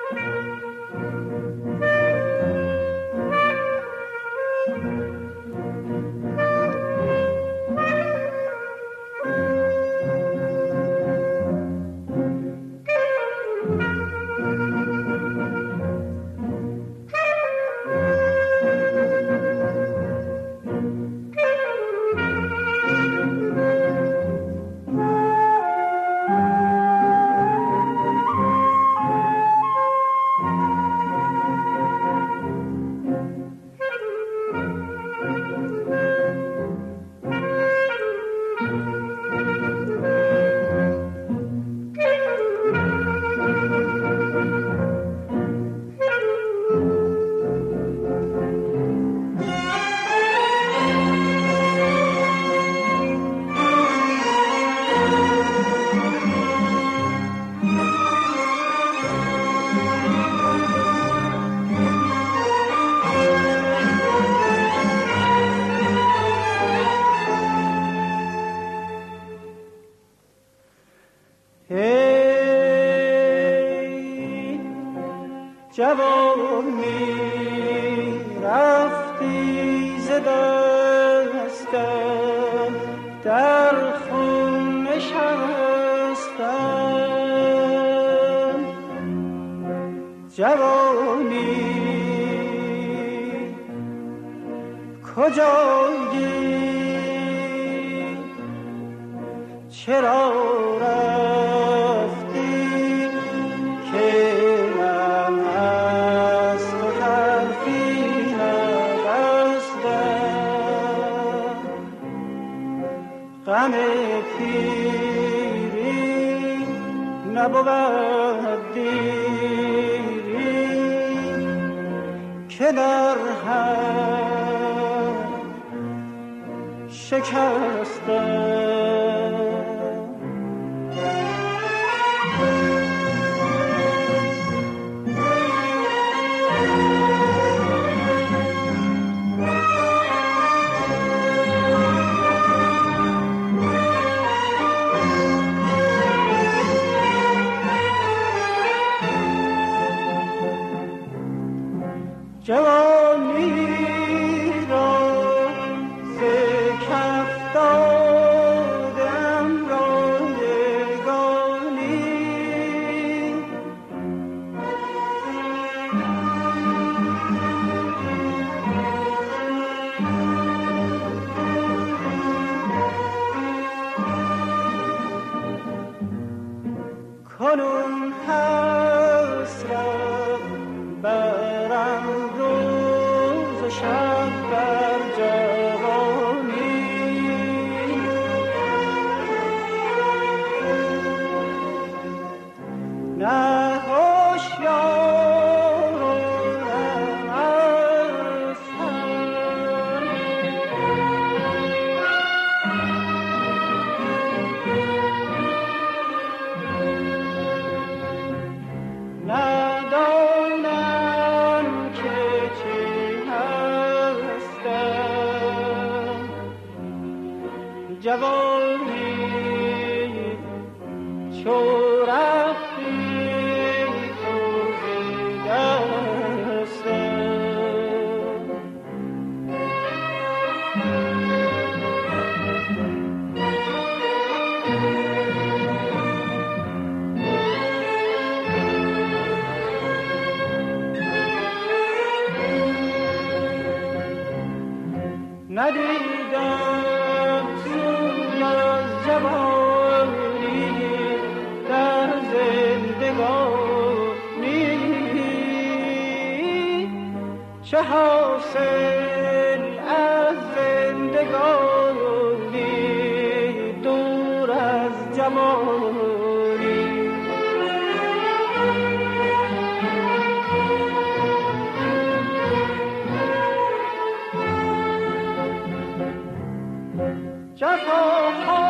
جوانی رفتی ز دستم، در خون نشستم. جوانی کجایی، چرا رفتی که من از تو طرفی نبستم. غم پیری نبود دیری که در هم شکستم. جوانی را ز کف دادم رایگانی، کنون حسرت برم روز و شب بر جوانی. نه هوشیارم از هم، ندانم که چی هستم. جوانی چو رفتی تو ز دستم. ندیدم سوی از جوانی در زندگانی، چه حاصل از زندگانی دور از جوانی. جفاها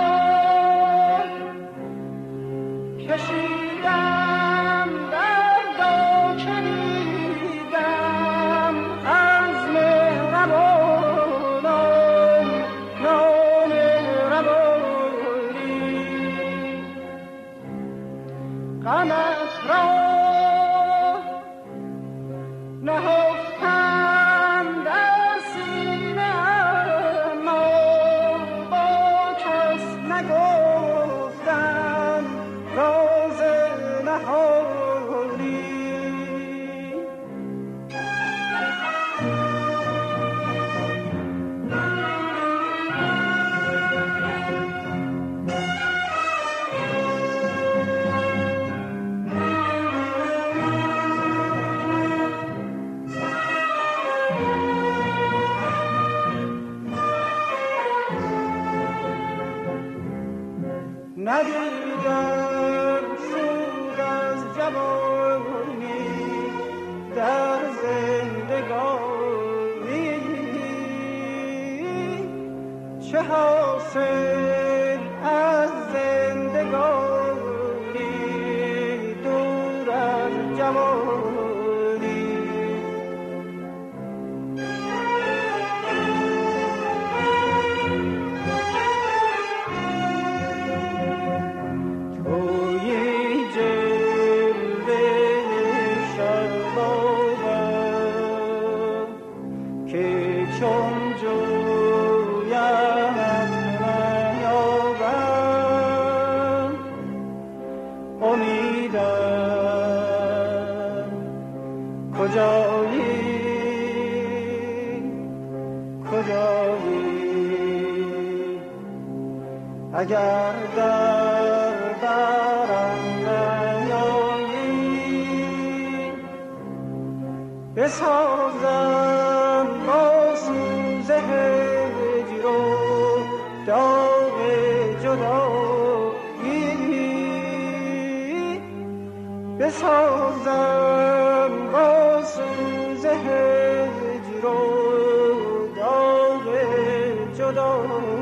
کشیدم، درد و چنیدم از مهربانان، زمانی توی جلوه شبابم که چون جویت نیابم امیدم کجایی اگر در برم نیایی بسازم با سوز هجر و داغ جدایی بسازم با سوز هجر و داغ جدایی